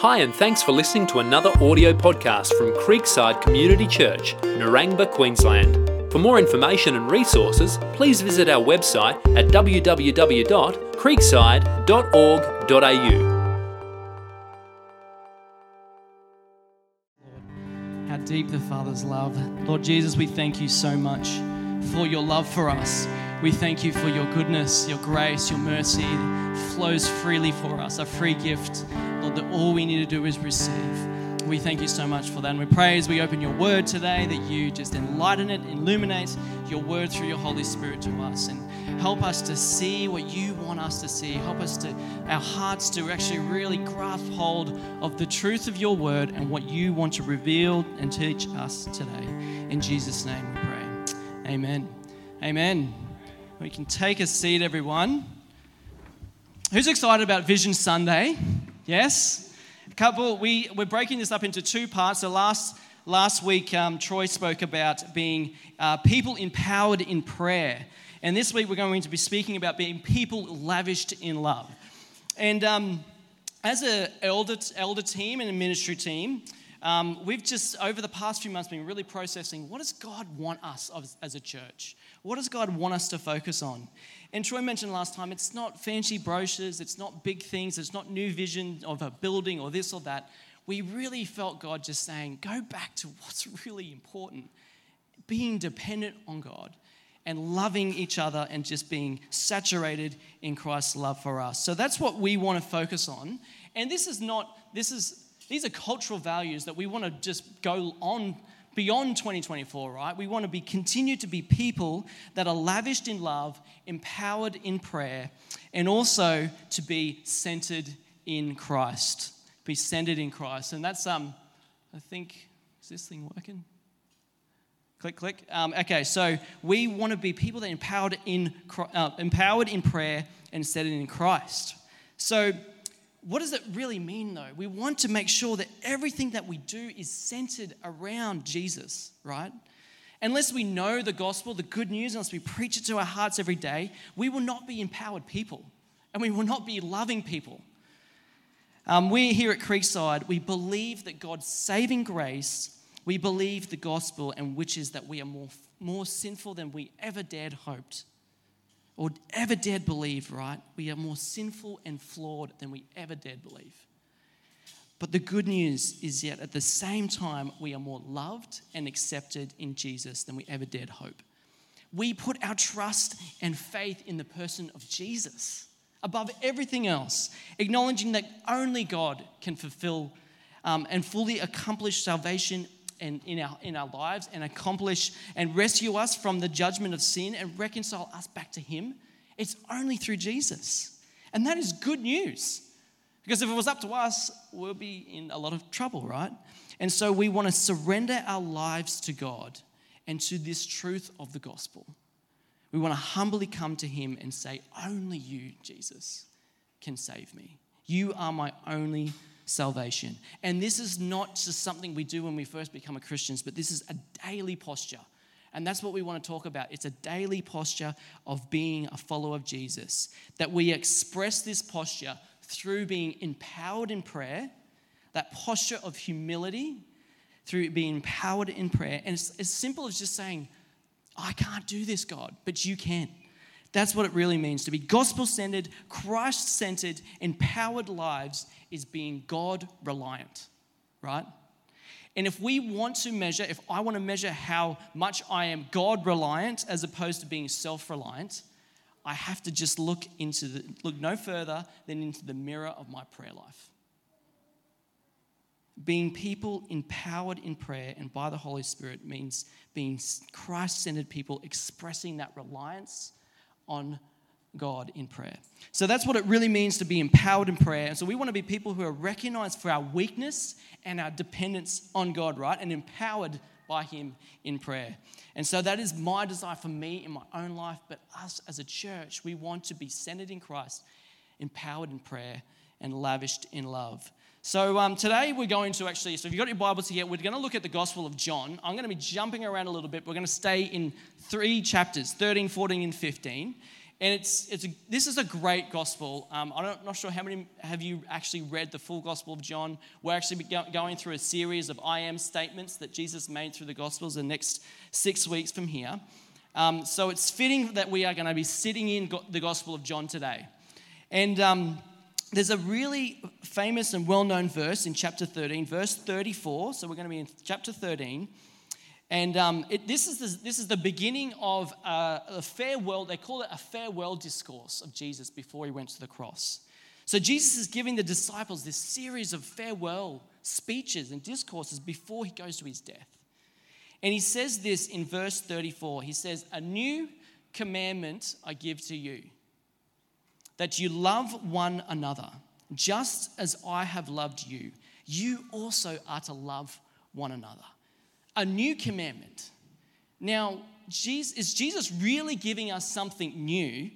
Hi, and thanks for listening to another audio podcast from Creekside Community Church, Narangba, Queensland. For more information and resources, please visit our website at www.creekside.org.au. How deep the Father's love. Lord Jesus, we thank you so much for your love for us. We thank you for your goodness, your grace, your mercy flows freely for us, a free gift, Lord, that all we need to do is receive. We thank you so much for that. And we pray as we open your word today that you just enlighten it, illuminate your word through your Holy Spirit to us, and help us to see what you want us to see. Help us to, our hearts to actually really grasp hold of the truth of your word and what you want to reveal and teach us today. In Jesus' name we pray. Amen. Amen. We can take a seat, everyone. Who's excited about Vision Sunday? Yes? We're breaking this up into two parts. So last week, Troy spoke about being people empowered in prayer. And this week, we're going to be speaking about being people lavished in love. And as an elder team and a ministry team, we've just, over the past few months, been really processing, what does God want us as a church? What does God want us to focus on? And Troy mentioned last time, it's not fancy brochures, it's not big things, it's not new vision of a building or this or that. We really felt God just saying, go back to what's really important. Being dependent on God and loving each other and just being saturated in Christ's love for us. So that's what we want to focus on. And these are cultural values that we want to just go on beyond 2024, right? We want to continue to be people that are lavished in love, empowered in prayer, and also to be centered in Christ. Be centered in Christ. And that's, I think, is this thing working? Click. Okay, so we want to be people that are empowered in prayer and centered in Christ. So what does it really mean, though? We want to make sure that everything that we do is centered around Jesus, right? Unless we know the gospel, the good news, unless we preach it to our hearts every day, we will not be empowered people, and we will not be loving people. We here at Creekside, we believe that God's saving grace, we believe the gospel, and which is that we are more sinful than we ever dared hoped. Or ever dared believe, right? We are more sinful and flawed than we ever dared believe. But the good news is yet at the same time, we are more loved and accepted in Jesus than we ever dared hope. We put our trust and faith in the person of Jesus above everything else, acknowledging that only God can fulfill and fully accomplish salvation and in our lives, and accomplish and rescue us from the judgment of sin and reconcile us back to Him. It's only through Jesus. And that is good news. Because if it was up to us, we'll be in a lot of trouble, right? And so we want to surrender our lives to God and to this truth of the gospel. We want to humbly come to Him and say, only you, Jesus, can save me. You are my only salvation. And this is not just something we do when we first become Christians, but this is a daily posture. And that's what we want to talk about. It's a daily posture of being a follower of Jesus, that we express this posture through being empowered in prayer, that posture of humility, through being empowered in prayer. And it's as simple as just saying, I can't do this, God, but you can. That's what it really means to be gospel-centered, Christ-centered, empowered lives is being God-reliant, right? And if I want to measure how much I am God-reliant as opposed to being self-reliant, I have to just look no further than into the mirror of my prayer life. Being people empowered in prayer and by the Holy Spirit means being Christ-centered people, expressing that reliance on God in prayer. So that's what it really means to be empowered in prayer. And so we want to be people who are recognized for our weakness and our dependence on God, right? And empowered by Him in prayer. And so that is my desire for me in my own life, but us as a church, we want to be centered in Christ, empowered in prayer, and lavished in love. So today we're going to so if you've got your Bibles here, we're going to look at the Gospel of John. I'm going to be jumping around a little bit. We're going to stay in 3 chapters, 13, 14, and 15. And this is a great gospel. I'm not sure how many have you actually read the full Gospel of John. We're actually going through a series of I am statements that Jesus made through the Gospels the next 6 weeks from here. So it's fitting that we are going to be sitting in the Gospel of John today. And there's a really famous and well-known verse in chapter 13, verse 34. So we're going to be in chapter 13. And this is the beginning of a farewell. They call it a farewell discourse of Jesus before he went to the cross. So Jesus is giving the disciples this series of farewell speeches and discourses before he goes to his death. And he says this in verse 34. He says, "A new commandment I give to you, that you love one another, just as I have loved you. You also are to love one another." A new commandment. Now, is Jesus really giving us something new?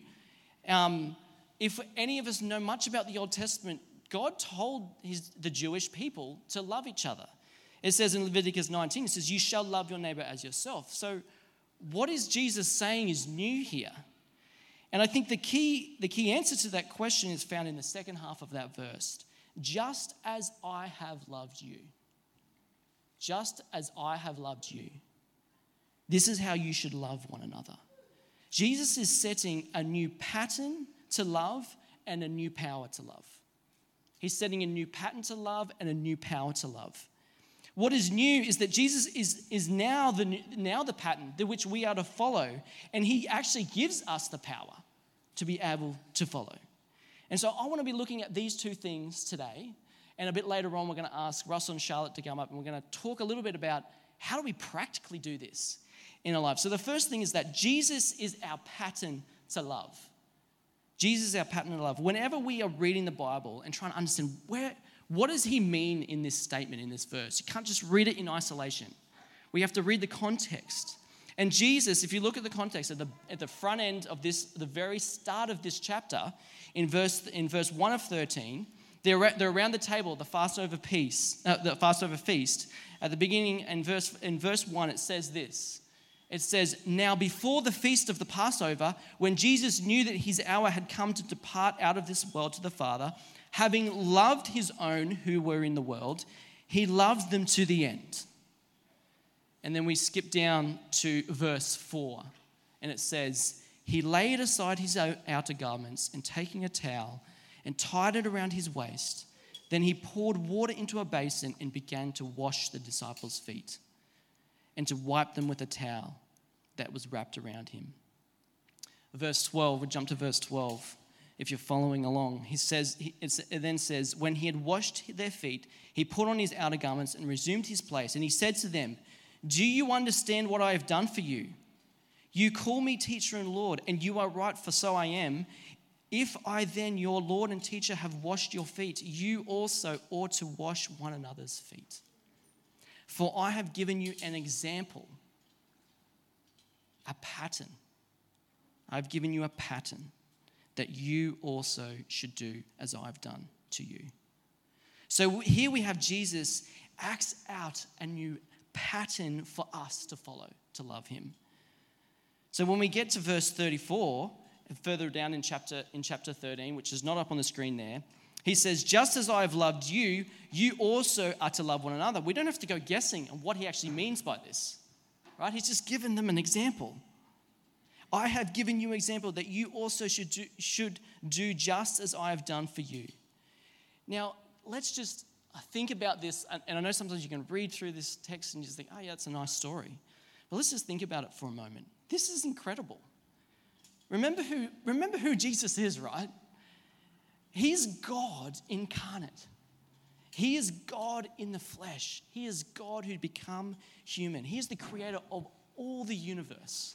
If any of us know much about the Old Testament, God told the Jewish people to love each other. It says in Leviticus 19, it says, "You shall love your neighbor as yourself." So what is Jesus saying is new here? And I think the key answer to that question is found in the second half of that verse. Just as I have loved you. Just as I have loved you. This is how you should love one another. Jesus is setting a new pattern to love and a new power to love. He's setting a new pattern to love and a new power to love. What is new is that Jesus is now the pattern which we are to follow, and he actually gives us the power to be able to follow. And so I want to be looking at these two things today. And a bit later on, we're going to ask Russell and Charlotte to come up, and we're going to talk a little bit about how do we practically do this in our life. So the first thing is that Jesus is our pattern to love. Jesus is our pattern to love. Whenever we are reading the Bible and trying to understand what does he mean in this statement, in this verse, you can't just read it in isolation. We have to read the context. And Jesus, if you look at the context at the front end of this, the very start of this chapter, in verse 1 of 13. They're around the table, the Passover feast. At the beginning, in verse 1, it says this. It says, "Now before the feast of the Passover, when Jesus knew that his hour had come to depart out of this world to the Father, having loved his own who were in the world, he loved them to the end." And then we skip down to verse 4, and it says, "He laid aside his outer garments, and taking a towel, and tied it around his waist. Then he poured water into a basin and began to wash the disciples' feet and to wipe them with a towel that was wrapped around him." Verse 12, we'll jump to verse 12 if you're following along. It then says, "When he had washed their feet, he put on his outer garments and resumed his place. And he said to them, 'Do you understand what I have done for you? You call me teacher and Lord, and you are right, for so I am. If I then, your Lord and teacher, have washed your feet, you also ought to wash one another's feet. For I have given you an example, a pattern. I've given you a pattern that you also should do as I've done to you.'" So here we have Jesus acts out a new pattern for us to follow, to love him. So when we get to verse 34, and further down in chapter 13, which is not up on the screen there, he says, "Just as I have loved you, you also are to love one another." We don't have to go guessing on what he actually means by this, right? He's just given them an example. "I have given you an example that you also should do just as I have done for you." Now, let's just think about this. And I know sometimes you can read through this text and just think, "Oh yeah, it's a nice story." But let's just think about it for a moment. This is incredible. Remember who Jesus is, right? He's God incarnate. He is God in the flesh. He is God who'd become human. He is the creator of all the universe.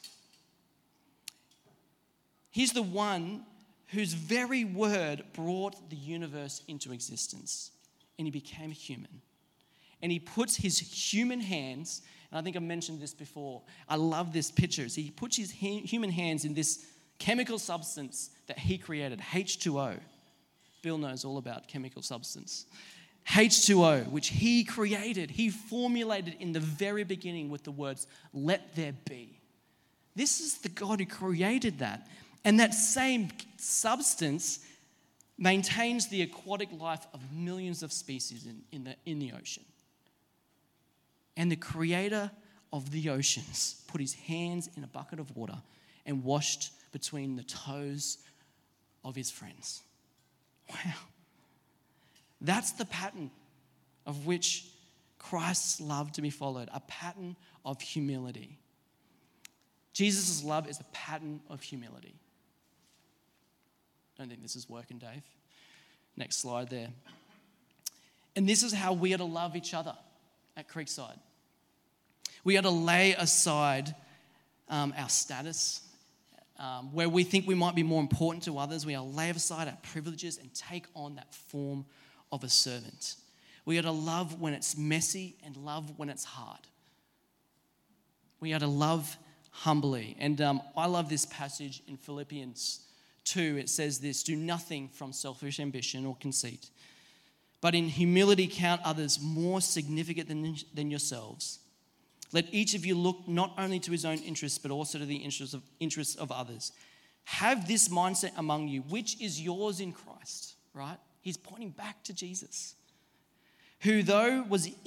He's the one whose very word brought the universe into existence. And he became human. And he puts his human hands, and I think I mentioned this before. I love this picture. So he puts his human hands in this chemical substance that he created, H2O. Bill knows all about chemical substance. H2O, which he created, he formulated in the very beginning with the words, "Let there be." This is the God who created that. And that same substance maintains the aquatic life of millions of species in the ocean. And the creator of the oceans put his hands in a bucket of water and washed between the toes of his friends. Wow. That's the pattern of which Christ's love to be followed, a pattern of humility. Jesus' love is a pattern of humility. I don't think this is working, Dave. Next slide there. And this is how we are to love each other at Creekside. We are to lay aside our status, where we think we might be more important to others. We are to lay aside our privileges and take on that form of a servant. We are to love when it's messy and love when it's hard. We are to love humbly. And I love this passage in Philippians 2. It says this: do nothing from selfish ambition or conceit, but in humility count others more significant than yourselves. Let each of you look not only to his own interests, but also to the interests of others. Have this mindset among you, which is yours in Christ, right? He's pointing back to Jesus, who though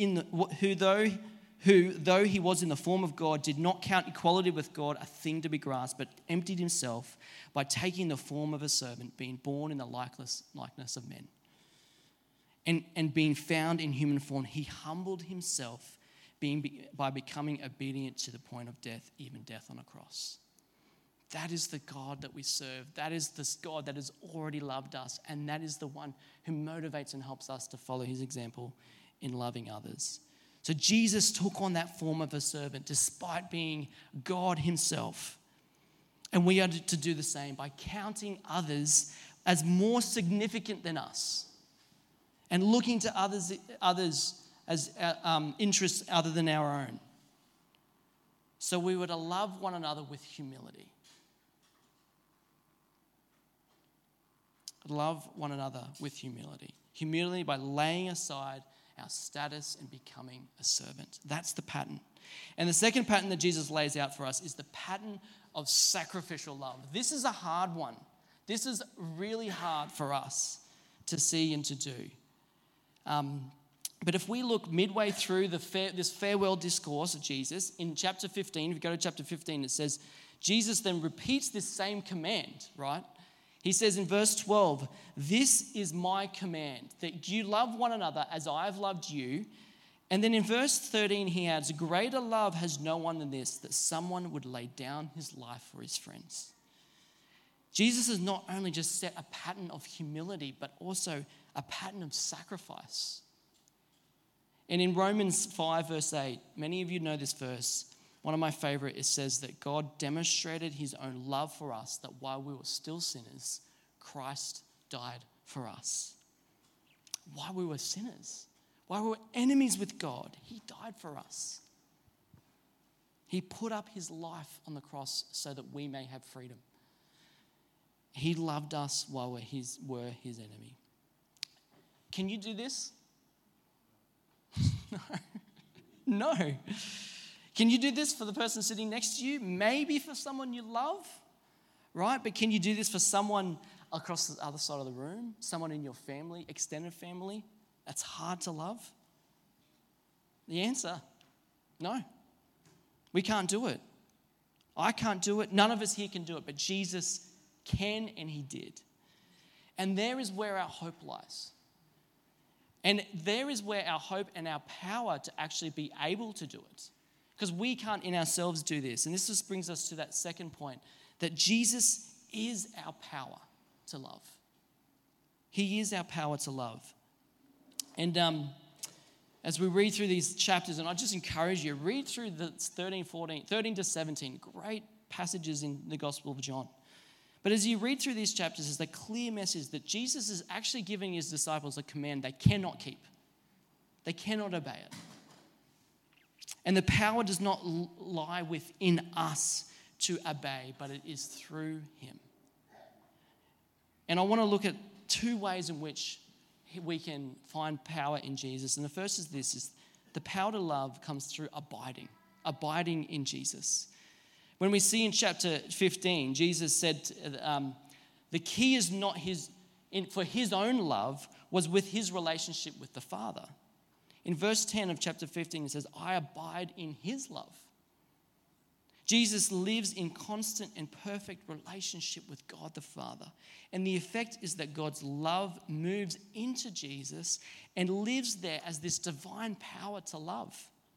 he was in the form of God, did not count equality with God a thing to be grasped, but emptied himself by taking the form of a servant, being born in the likeness of men. And being found in human form, he humbled himself by becoming obedient to the point of death, even death on a cross. That is the God that we serve. That is this God that has already loved us, and that is the one who motivates and helps us to follow his example in loving others. So Jesus took on that form of a servant despite being God himself. And we are to do the same by counting others as more significant than us and looking to others as interests other than our own. So we were to love one another with humility. Love one another with humility. Humility by laying aside our status and becoming a servant. That's the pattern. And the second pattern that Jesus lays out for us is the pattern of sacrificial love. This is a hard one. This is really hard for us to see and to do. But if we look midway through this farewell discourse of Jesus, in chapter 15, if you go to chapter 15, it says, Jesus then repeats this same command, right? He says in verse 12, this is my command, that you love one another as I've loved you. And then in verse 13, he adds, greater love has no one than this, that someone would lay down his life for his friends. Jesus has not only just set a pattern of humility, but also a pattern of sacrifice. And in Romans 5, verse 8, many of you know this verse. One of my favorite, it says that God demonstrated his own love for us, that while we were still sinners, Christ died for us. While we were sinners, while we were enemies with God, he died for us. He put up his life on the cross so that we may have freedom. He loved us while we were his enemy. Can you do this? No. Can you do this for the person sitting next to you? Maybe for someone you love, right? But can you do this for someone across the other side of the room? Someone in your family, extended family, that's hard to love? The answer, no. We can't do it. I can't do it. None of us here can do it, but Jesus can, and he did. And there is where our hope lies. And there is where our hope and our power to actually be able to do it. Because we can't in ourselves do this. And this just brings us to that second point, that Jesus is our power to love. He is our power to love. And as we read through these chapters, and I just encourage you, read through the 13 to 17, great passages in the Gospel of John. But as you read through these chapters, there's a clear message that Jesus is actually giving his disciples a command they cannot keep. They cannot obey it. And the power does not lie within us to obey, but it is through him. And I want to look at two ways in which we can find power in Jesus. And the first is this, is the power to love comes through abiding in Jesus. When we see in chapter 15, Jesus said the key is not for his own love was with his relationship with the Father. In verse 10 of chapter 15, it says, I abide in his love. Jesus lives in constant and perfect relationship with God the Father. And the effect is that God's love moves into Jesus and lives there as this divine power to love.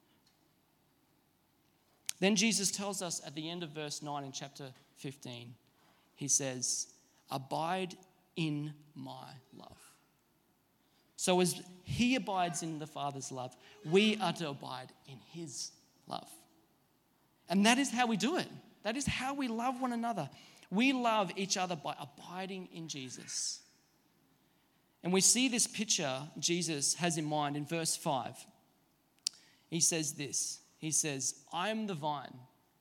Then Jesus tells us at the end of verse 9 in chapter 15, he says, abide in my love. So as he abides in the Father's love, we are to abide in his love. And that is how we do it. That is how we love one another. We love each other by abiding in Jesus. And we see this picture Jesus has in mind in verse 5. He says this. He says, I am the vine.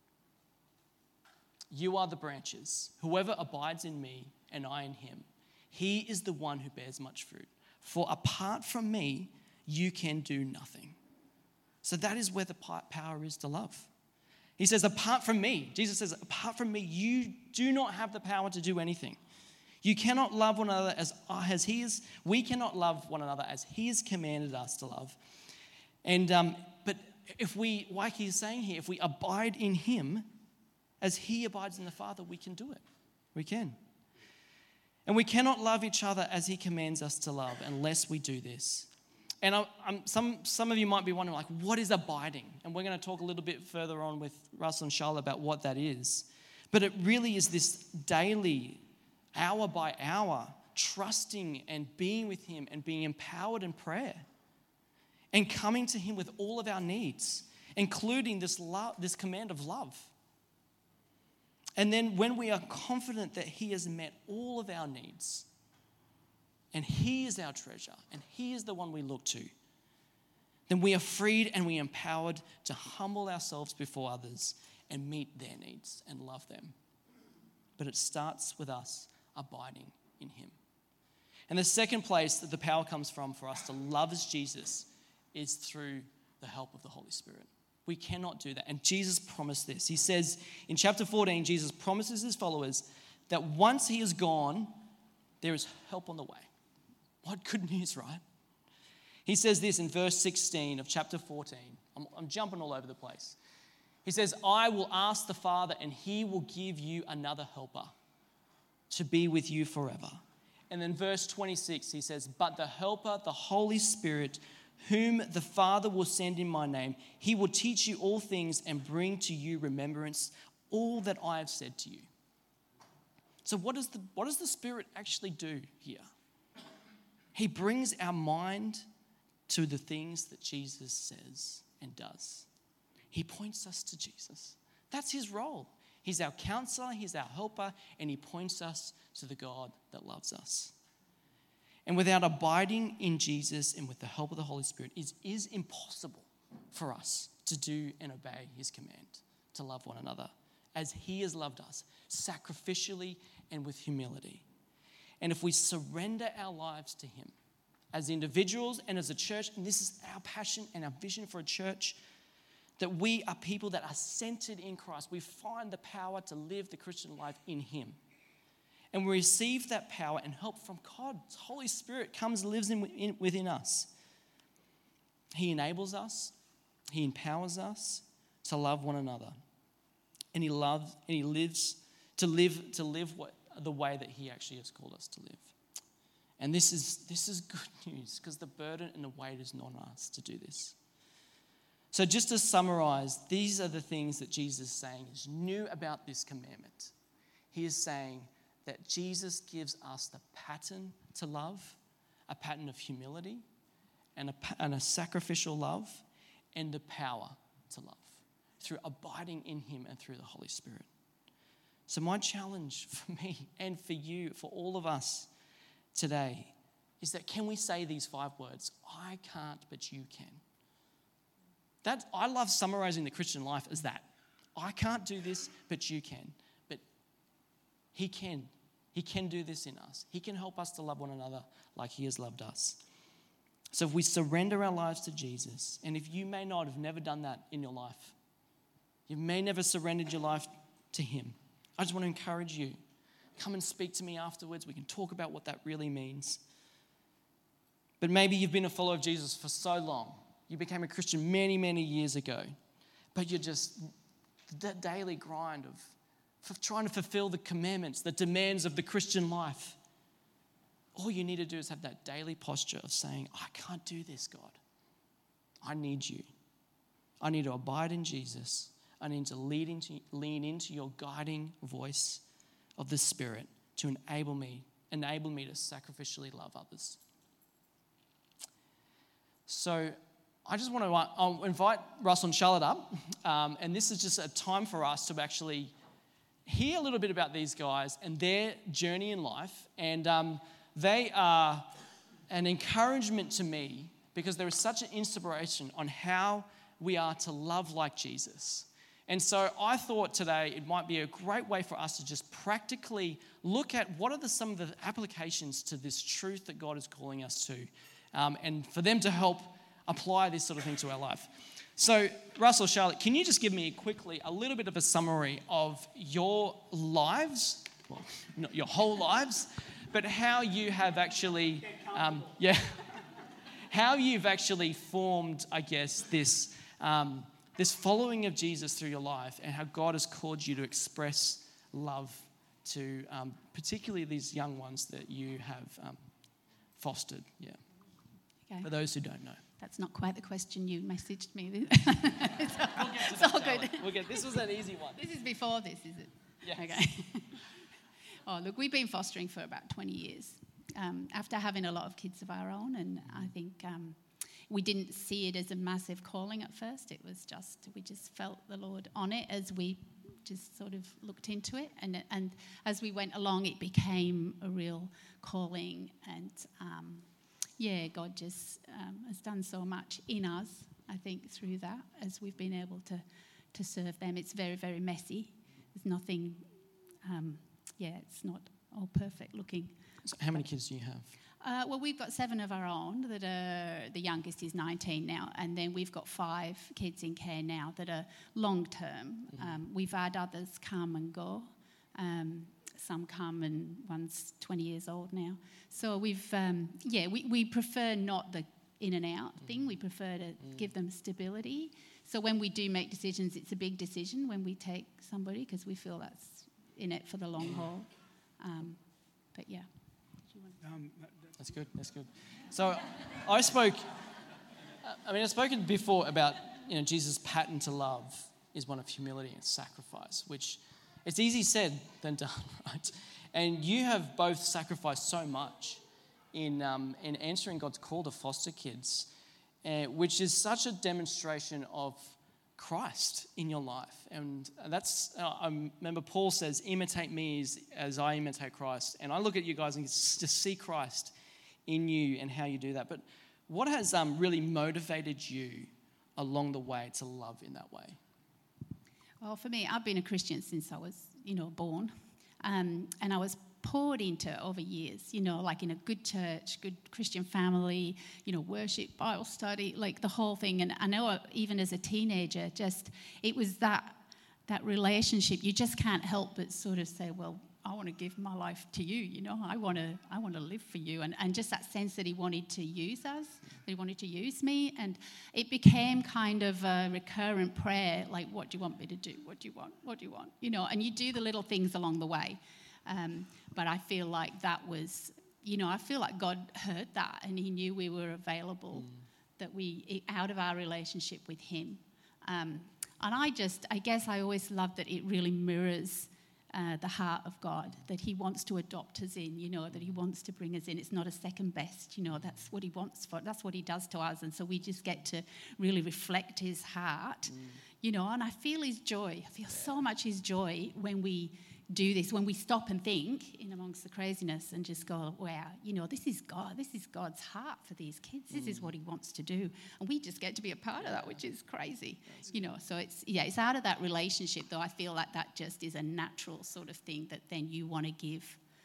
You are the branches. Whoever abides in me and I in him, he is the one who bears much fruit. For apart from me, you can do nothing. So that is where the power is to love. He says, apart from me, Jesus says, apart from me, you do not have the power to do anything. You cannot love one another as he is. We cannot love one another as he has commanded us to love. And but if we, like he's saying here, if we abide in him as he abides in the Father, we can do it. We can. And we cannot love each other as he commands us to love unless we do this. And some of you might be wondering, like, what is abiding? And we're going to talk a little bit further on with Russell and Charlotte about what that is. But it really is this daily, hour by hour, trusting and being with him and being empowered in prayer. And coming to him with all of our needs, including this command of love. And then when we are confident that he has met all of our needs, and he is our treasure, and he is the one we look to, then we are freed and we are empowered to humble ourselves before others and meet their needs and love them. But it starts with us abiding in him. And the second place that the power comes from for us to love as Jesus is through the help of the Holy Spirit. We cannot do that. And Jesus promised this. He says in chapter 14, Jesus promises his followers that once he is gone, there is help on the way. What good news, right? He says this in verse 16 of chapter 14. I'm jumping all over the place. He says, I will ask the Father and he will give you another helper to be with you forever. And then verse 26, he says, but the helper, the Holy Spirit, whom the Father will send in my name, he will teach you all things and bring to you remembrance all that I have said to you. So what does the Spirit actually do here? He brings our mind to the things that Jesus says and does. He points us to Jesus. That's his role. He's our counselor, he's our helper, and he points us to the God that loves us. And without abiding in Jesus and with the help of the Holy Spirit, it is impossible for us to do and obey his command to love one another as he has loved us, sacrificially and with humility. And if we surrender our lives to him as individuals and as a church, and this is our passion and our vision for a church, that we are people that are centered in Christ. We find the power to live the Christian life in him. And we receive that power and help from God's Holy Spirit comes and lives within us. He enables us. He empowers us to love one another. And he lives to live the way that he actually has called us to live. And this is good news because the burden and the weight is not on us to do this. So just to summarize, these are the things that Jesus is saying is new about this commandment. He is saying that Jesus gives us the pattern to love, a pattern of humility and a sacrificial love, and the power to love through abiding in him and through the Holy Spirit. So my challenge for me and for you, for all of us today, is that can we say these 5 words? I can't, but you can. I love summarizing the Christian life as that. I can't do this, but you can. But he can. He can do this in us. He can help us to love one another like he has loved us. So if we surrender our lives to Jesus, and if you may not have never done that in your life, you may never surrendered your life to him. I just want to encourage you. Come and speak to me afterwards. We can talk about what that really means. But maybe you've been a follower of Jesus for so long. You became a Christian many, many years ago. But you're just the daily grind of trying to fulfill the commandments, the demands of the Christian life. All you need to do is have that daily posture of saying, I can't do this, God. I need you. I need to abide in Jesus. I need to lean into your guiding voice of the Spirit to enable me to sacrificially love others. So I just want to I'll invite Russell and Charlotte up, and this is just a time for us to actually hear a little bit about these guys and their journey in life, and they are an encouragement to me because there is such an inspiration on how we are to love like Jesus. And so I thought today it might be a great way for us to just practically look at what are some of the applications to this truth that God is calling us to, and for them to help apply this sort of thing to our life. So Russell, Charlotte, can you just give me quickly a little bit of a summary of your lives, well, not your whole lives, but how you have actually, how you've actually formed, I guess, this following of Jesus through your life, and how God has called you to express love to particularly these young ones that you have fostered. Yeah. Okay. For those who don't know. That's not quite the question you messaged me. It's all good. This was an easy one. This is before this, is it? Yes. Okay. Oh, look, we've been fostering for about 20 years after having a lot of kids of our own, and I think we didn't see it as a massive calling at first. It was just, we just felt the Lord on it as we just sort of looked into it, and as we went along, it became a real calling, and God just has done so much in us, I think, through that, as we've been able to serve them. It's very, very messy. There's nothing, it's not all perfect looking. So how many kids do you have? Well, we've got 7 of our own that are, the youngest is 19 now, and then we've got 5 kids in care now that are long-term. We've had others come and go. Some come and one's 20 years old now. So we've, we prefer not the in and out thing. We prefer to give them stability. So when we do make decisions, it's a big decision when we take somebody because we feel that's in it for the long haul. But yeah. That's good. So I've spoken before about, Jesus' pattern to love is one of humility and sacrifice, which it's easy said than done, right? And you have both sacrificed so much in answering God's call to foster kids, which is such a demonstration of Christ in your life. And that's, I remember Paul says, imitate me as I imitate Christ. And I look at you guys and just see Christ in you and how you do that. But what has really motivated you along the way to love in that way? Well, for me, I've been a Christian since I was, born. And I was poured into over years, like in a good church, good Christian family, worship, Bible study, like the whole thing. And I know even as a teenager, it was that relationship. You just can't help but sort of say, well, I want to give my life to you, I want to live for you. And just that sense that he wanted to use us, that he wanted to use me. And it became kind of a recurrent prayer, like, what do you want me to do? What do you want? What do you want? And you do the little things along the way. But I feel like that was, I feel like God heard that and he knew we were available, that we, out of our relationship with him. And I guess I always love that it really mirrors the heart of God, that he wants to adopt us in, that he wants to bring us in. It's not a second best, that's what he wants that's what he does to us. And so we just get to really reflect his heart, and I feel his joy. I feel so much his joy when we do this, when we stop and think in amongst the craziness and just go, wow, this is God's heart for these kids. This is what he wants to do. And we just get to be a part of that, which is crazy. So it's out of that relationship, though. I feel like that just is a natural sort of thing that then you want to give,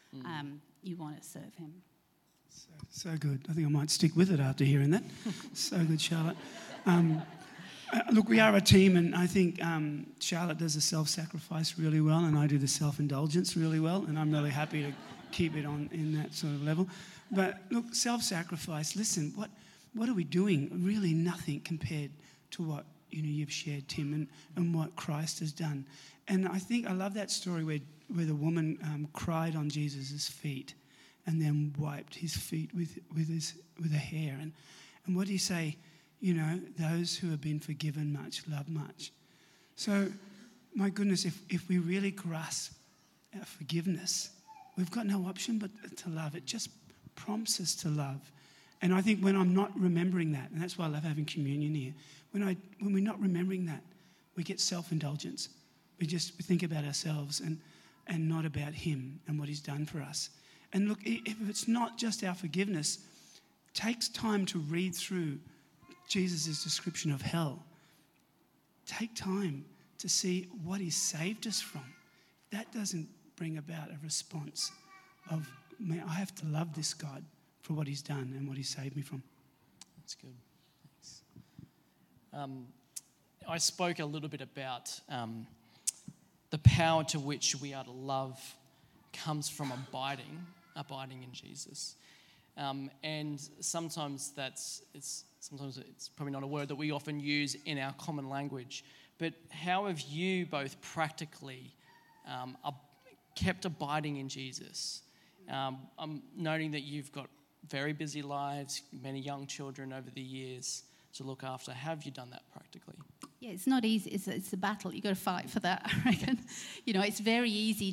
you want to serve him. So good. I think I might stick with it after hearing that. So good, Charlotte. Look, we are a team, and I think Charlotte does the self-sacrifice really well, and I do the self-indulgence really well, and I'm really happy to keep it on in that sort of level. But look, self-sacrifice, listen, what are we doing? Really nothing compared to what you've shared, Tim, and what Christ has done. And I think I love that story where the woman cried on Jesus' feet and then wiped his feet with her hair. And what do you say? Those who have been forgiven much love much. So, my goodness, if we really grasp our forgiveness, we've got no option but to love. It just prompts us to love. And I think when I'm not remembering that, and that's why I love having communion here, when we're not remembering that, we get self-indulgence. We think about ourselves and not about him and what he's done for us. And look, if it's not just our forgiveness, it takes time to read through Jesus' description of hell. Take time to see what he saved us from. That doesn't bring about a response of, man, I have to love this God for what he's done and what he saved me from. That's good. Thanks. I spoke a little bit about the power to which we are to love comes from abiding in Jesus. And sometimes it's probably not a word that we often use in our common language. But how have you both practically kept abiding in Jesus? I'm noting that you've got very busy lives, many young children over the years to look after. Have you done that practically? Yeah, it's not easy. It's a battle. You've got to fight for that, I reckon. It's very easy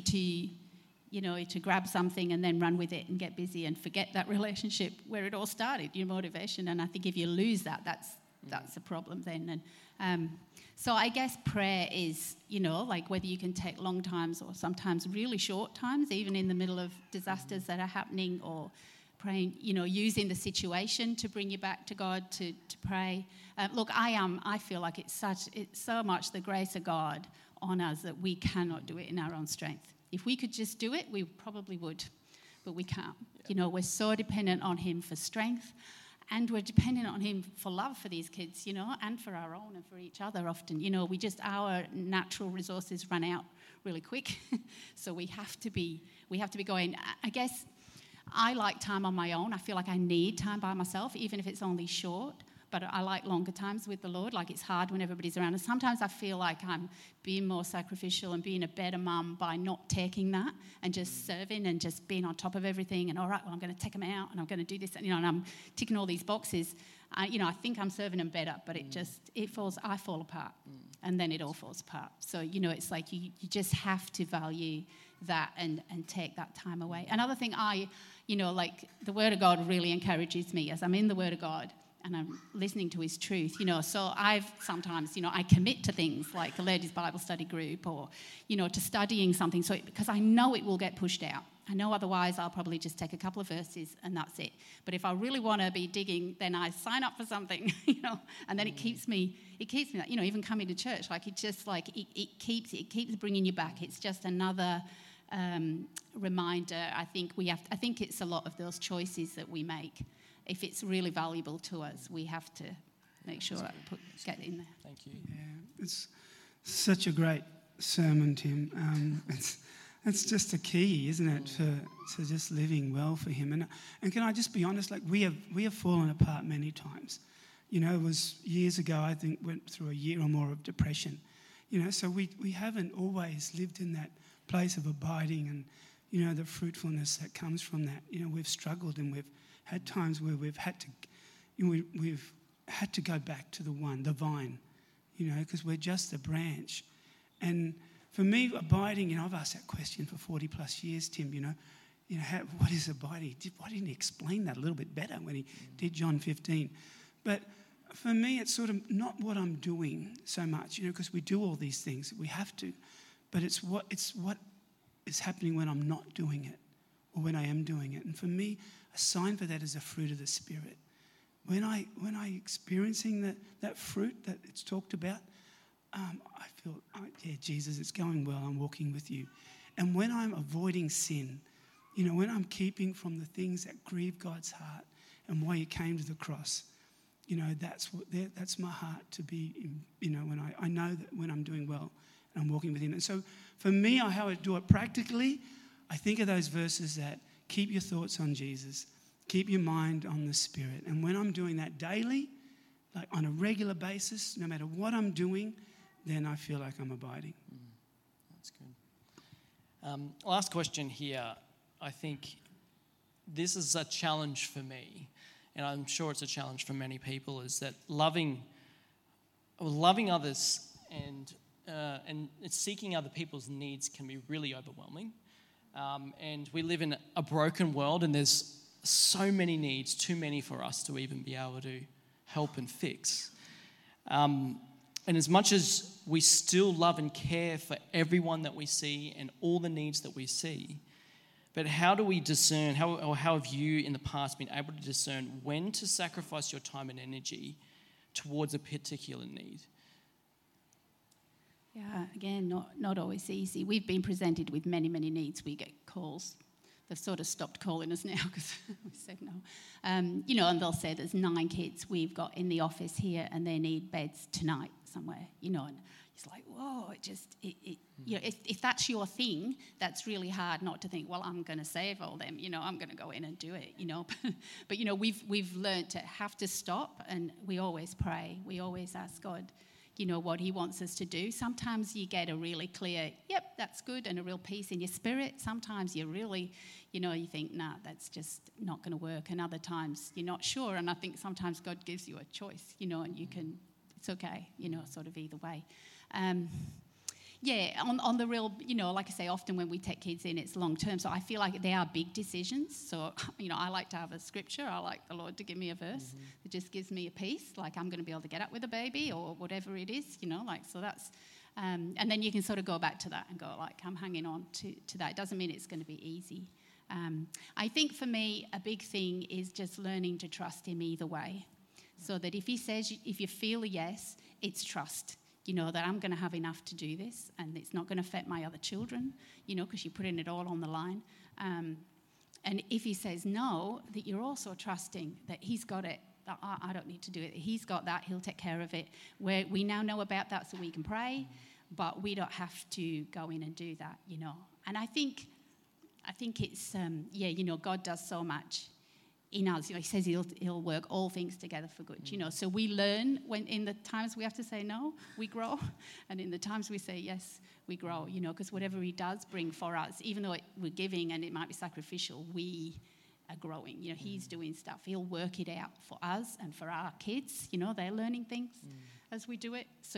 to grab something and then run with it and get busy and forget that relationship where it all started, your motivation. And I think if you lose that, that's a problem then. And so I guess prayer is, like whether you can take long times or sometimes really short times, even in the middle of disasters that are happening, or praying, using the situation to bring you back to God to pray. Look, I feel like it's so much the grace of God on us that we cannot do it in our own strength. If we could just do it, we probably would, but we can't. Yeah. We're so dependent on him for strength, and we're dependent on him for love for these kids, and for our own and for each other often. Our natural resources run out really quick. So we have to be going. I guess I like time on my own. I feel like I need time by myself, even if it's only short. But I like longer times with the Lord. Like, it's hard when everybody's around. And sometimes I feel like I'm being more sacrificial and being a better mum by not taking that and just serving and just being on top of everything. And all right, well, I'm going to take them out and I'm going to do this. And I'm ticking all these boxes. I think I'm serving them better, but I fall apart, and then it all falls apart. So, it's like you just have to value that and take that time away. Another thing like the Word of God really encourages me as I'm in the Word of God and I'm listening to his truth, so I've sometimes, I commit to things like the ladies' Bible study group or, to studying something, because I know it will get pushed out. I know otherwise I'll probably just take a couple of verses and that's it. But if I really want to be digging, then I sign up for something, and then it keeps me like, even coming to church, like it just like, it keeps bringing you back. It's just another reminder. I think it's a lot of those choices that we make. If it's really valuable to us, we have to make sure get in there. Thank you. Yeah, it's such a great sermon, Tim. It's just a key, isn't it, to just living well for him. And can I just be honest? Like, we have fallen apart many times. It was years ago. I think went through a year or more of depression. So we haven't always lived in that place of abiding and the fruitfulness that comes from that. We've struggled, and we've had times where we've had to go back to the vine, because we're just a branch. And for me, abiding, I've asked that question for 40 plus years, Tim, what is abiding? Why didn't he explain that a little bit better when he did John 15? But for me, it's sort of not what I'm doing so much, because we do all these things, we have to, but it's what is happening when I'm not doing it or when I am doing it. And for me, a sign for that is a fruit of the Spirit. When I experiencing that fruit that it's talked about, I feel, Jesus, it's going well. I'm walking with you. And when I'm avoiding sin, when I'm keeping from the things that grieve God's heart and why he came to the cross, that's my heart to be, when I know that when I'm doing well and I'm walking with him. And so for me, how I do it practically, I think of those verses that keep your thoughts on Jesus, keep your mind on the Spirit. And when I'm doing that daily, like on a regular basis, no matter what I'm doing, then I feel like I'm abiding. That's good. Last question here. I think this is a challenge for me, and I'm sure it's a challenge for many people, is that loving others and seeking other people's needs can be really overwhelming. And we live in a broken world, and there's so many needs, too many for us to even be able to help and fix. And as much as we still love and care for everyone that we see and all the needs that we see, but how do we discern, how have you in the past been able to discern when to sacrifice your time and energy towards a particular need? Yeah, again, not always easy. We've been presented with many, many needs. We get calls. They've sort of stopped calling us now because we said no. And they'll say there's 9 kids we've got in the office here and they need beds tonight somewhere, and it's like, whoa, if that's your thing, that's really hard not to think, well, I'm going to save all them, I'm going to go in and do it, But, we've learned to have to stop, and we always pray. We always ask God, what he wants us to do. Sometimes you get a really clear, yep, that's good, and a real peace in your spirit. Sometimes you really, you think, nah, that's just not going to work. And other times you're not sure. And I think sometimes God gives you a choice, and you can, it's okay, sort of either way. On the real, like I say, often when we take kids in, it's long term. So I feel like they are big decisions. So, I like to have a scripture. I like the Lord to give me a verse that just gives me a peace. Like I'm going to be able to get up with a baby or whatever it is, so that's, and then you can sort of go back to that and go like, I'm hanging on to that. It doesn't mean it's going to be easy. I think for me, a big thing is just learning to trust him either way. So that if he says, if you feel a yes, it's trust. That I'm going to have enough to do this and it's not going to affect my other children, because you're putting it all on the line. And if he says no, that you're also trusting that he's got it, that I don't need to do it. He's got that, he'll take care of it. We now know about that so we can pray, but we don't have to go in and do that, And I think it's, God does so much in us. He says he'll work all things together for good, So we learn when in the times we have to say no, we grow. And in the times we say yes, we grow, because whatever he does bring for us, even though we're giving and it might be sacrificial, we are growing. He's doing stuff. He'll work it out for us and for our kids. They're learning things as we do it. So,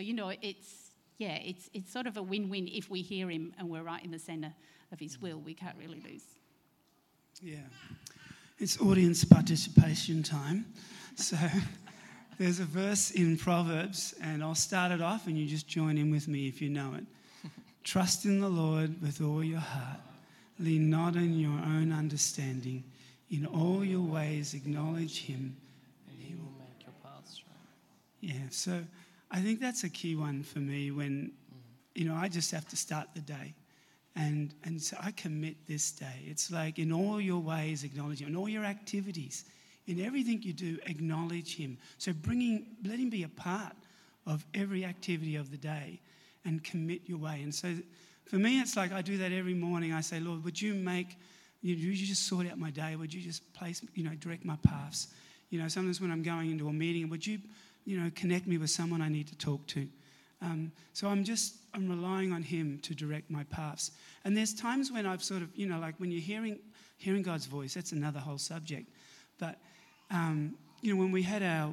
it's sort of a win-win if we hear him and we're right in the centre of his will. We can't really lose. Yeah. It's audience participation time. So there's a verse in Proverbs, and I'll start it off and you just join in with me if you know it. Trust in the Lord with all your heart. Lean not on your own understanding. In all your ways acknowledge him. And he will make your path straight. Yeah, so I think that's a key one for me when, I just have to start the day. And so I commit this day. It's like in all your ways, acknowledge him. In all your activities, in everything you do, acknowledge him. So let him be a part of every activity of the day and commit your way. And so for me, it's like I do that every morning. I say, Lord, would you just sort out my day? Would you just place, direct my paths? Sometimes when I'm going into a meeting, would you, connect me with someone I need to talk to? So I'm relying on him to direct my paths. And there's times when I've sort of, like when you're hearing God's voice, that's another whole subject. But, when we had our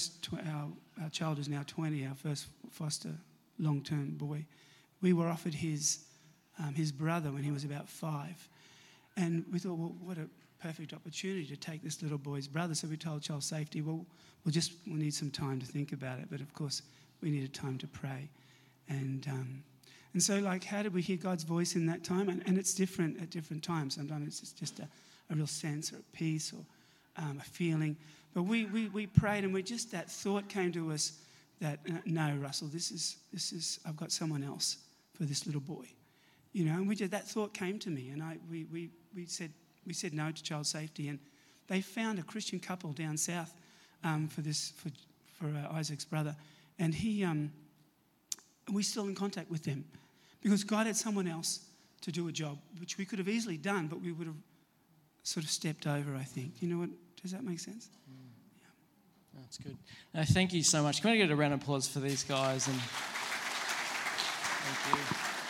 child who's now 20, our first foster long-term boy, we were offered his brother when he was about 5. And we thought, well, what a perfect opportunity to take this little boy's brother. So we told Child Safety, well, we'll need some time to think about it. But of course, we needed time to pray. And so, like, how did we hear God's voice in that time? And it's different at different times. Sometimes it's just a real sense or a peace or a feeling. But we prayed, and that thought came to us that, no, Russell, this is I've got someone else for this little boy. And that thought came to me, and we said no to Child Safety, and they found a Christian couple down south for Isaac's brother, and we're still in contact with them because God had someone else to do a job which we could have easily done, but we would have sort of stepped over, I think. You know what? Does that make sense? Yeah. That's good. No, thank you so much. Can I get a round of applause for these guys? And thank you.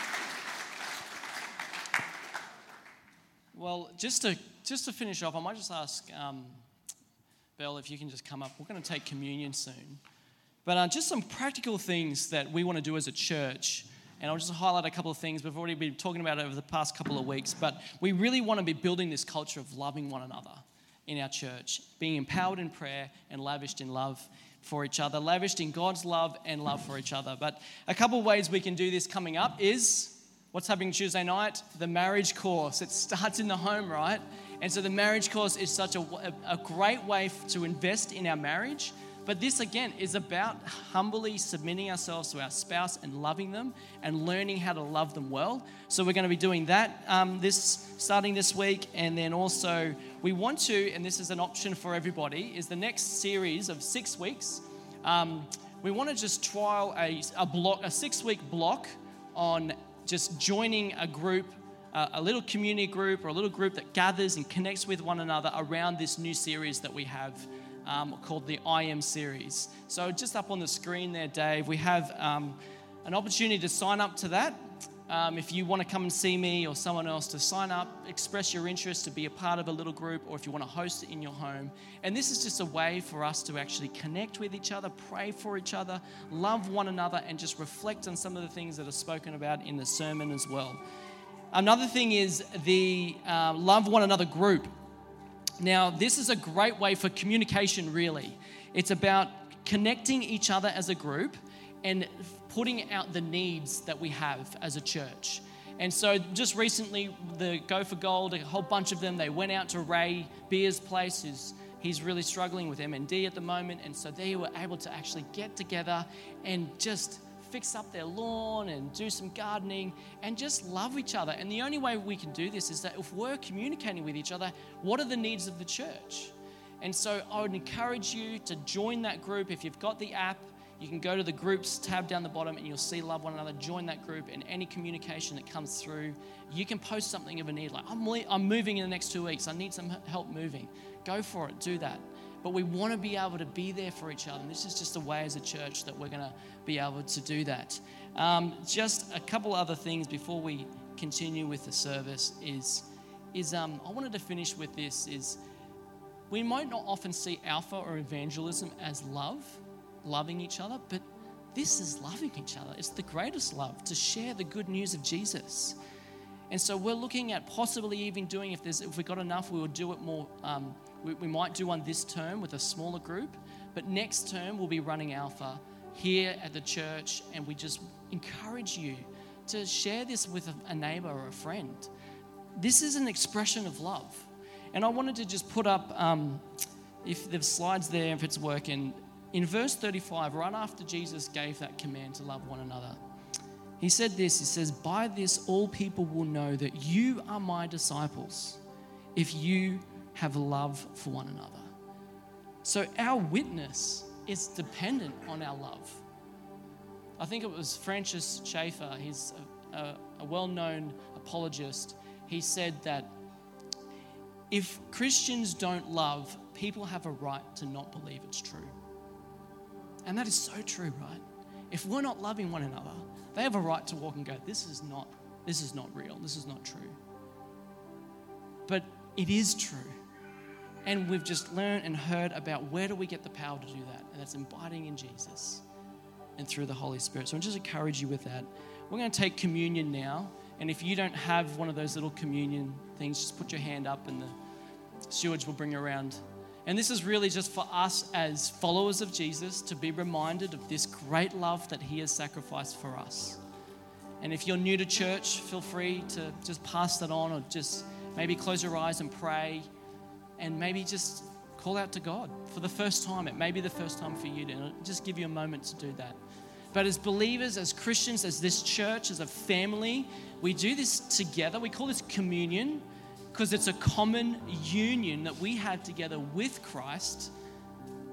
Well, just to finish off, I might just ask Belle if you can just come up. We're going to take communion soon. But just some practical things that we want to do as a church. And I'll just highlight a couple of things. We've already been talking about it over the past couple of weeks. But we really want to be building this culture of loving one another in our church, being empowered in prayer and lavished in love for each other, lavished in God's love and love for each other. But a couple of ways we can do this coming up is what's happening Tuesday night? The marriage course. It starts in the home, right? And so the marriage course is such a great way to invest in our marriage. But this, again, is about humbly submitting ourselves to our spouse and loving them and learning how to love them well. So we're going to be doing that starting this week. And then also we want to, and this is an option for everybody, is the next series of 6 weeks. We want to just trial a 6-week block on just joining a group, a little community group or a little group that gathers and connects with one another around this new series that we have called the I Am series. So just up on the screen there, Dave, we have an opportunity to sign up to that. If you want to come and see me or someone else, to sign up, express your interest to be a part of a little group, or if you want to host it in your home. And this is just a way for us to actually connect with each other, pray for each other, love one another, and just reflect on some of the things that are spoken about in the sermon as well. Another thing is the Love One Another group. Now, this is a great way for communication, really. It's about connecting each other as a group and putting out the needs that we have as a church. And so just recently, the Go for Gold, a whole bunch of them, they went out to Ray Beer's place. He's really struggling with MND at the moment. And so they were able to actually get together and just fix up their lawn and do some gardening and just love each other. And the only way we can do this is that if we're communicating with each other, what are the needs of the church? And so I would encourage you to join that group. If you've got the app, you can go to the groups tab down the bottom and you'll see Love One Another. Join that group, and any communication that comes through, you can post something of a need, like I'm moving in the next 2 weeks. I need some help moving. Go for it. Do that. But we want to be able to be there for each other. And this is just a way as a church that we're going to be able to do that. Just a couple other things before we continue with the service is I wanted to finish with this is we might not often see Alpha or evangelism as loving each other, but this is loving each other. It's the greatest love, to share the good news of Jesus. And so we're looking at possibly even doing, if we got enough, we would do it more. We might do one this term with a smaller group, but next term we'll be running Alpha here at the church, and we just encourage you to share this with a neighbor or a friend. This is an expression of love. And I wanted to just put up, if the slides there, if it's working, in verse 35, right after Jesus gave that command to love one another, he said this, he says, "By this all people will know that you are my disciples, if you have love for one another." So our witness is dependent on our love. I think it was Francis Schaeffer, he's a well-known apologist. He said that if Christians don't love, people have a right to not believe it's true. And that is so true, right? If we're not loving one another, they have a right to walk and go, this is not real, this is not true. But it is true. And we've just learned and heard about where do we get the power to do that? And that's abiding in Jesus and through the Holy Spirit. So I just encourage you with that. We're going to take communion now. And if you don't have one of those little communion things, just put your hand up and the stewards will bring you around. And this is really just for us as followers of Jesus to be reminded of this great love that he has sacrificed for us. And if you're new to church, feel free to just pass that on, or just maybe close your eyes and pray, and maybe just call out to God for the first time. It may be the first time for you to just give you a moment to do that. But as believers, as Christians, as this church, as a family, we do this together. We call this communion because it's a common union that we have together with Christ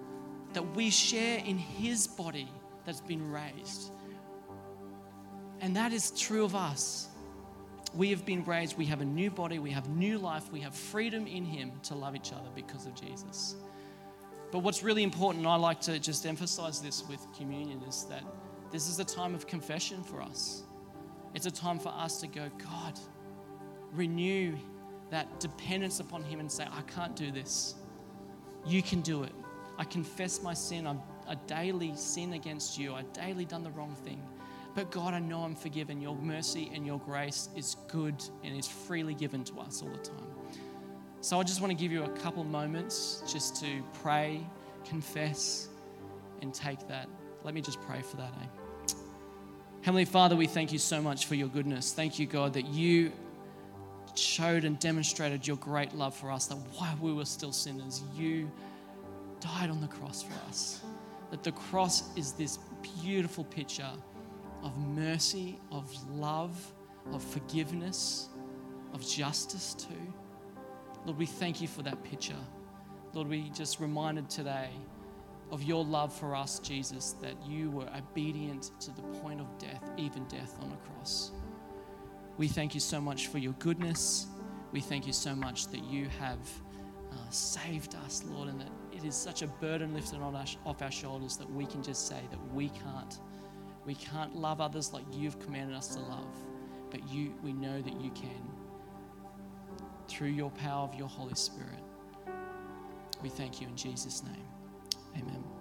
that we share in his body that's been raised. And that is true of us. We have been raised, we have a new body, we have new life, we have freedom in him to love each other because of Jesus. But what's really important, and I like to just emphasize this with communion, is that this is a time of confession for us. It's a time for us to go, God, renew that dependence upon him and say, I can't do this. You can do it. I confess my sin. I daily sin against you. I daily done the wrong thing. But God, I know I'm forgiven. Your mercy and your grace is good and is freely given to us all the time. So I just want to give you a couple moments just to pray, confess, and take that. Let me just pray for that, Heavenly Father, we thank you so much for your goodness. Thank you, God, that you showed and demonstrated your great love for us, that while we were still sinners, you died on the cross for us. That the cross is this beautiful picture of mercy, of love, of forgiveness, of justice too. Lord, we thank you for that picture. Lord, we just reminded today of your love for us, Jesus, that you were obedient to the point of death, even death on a cross. We thank you so much for your goodness. We thank you so much that you have saved us, Lord, and that it is such a burden lifted off our shoulders that we can just say that we can't love others like you've commanded us to love, but we know that you can through your power of your Holy Spirit. We thank you in Jesus' name. Amen.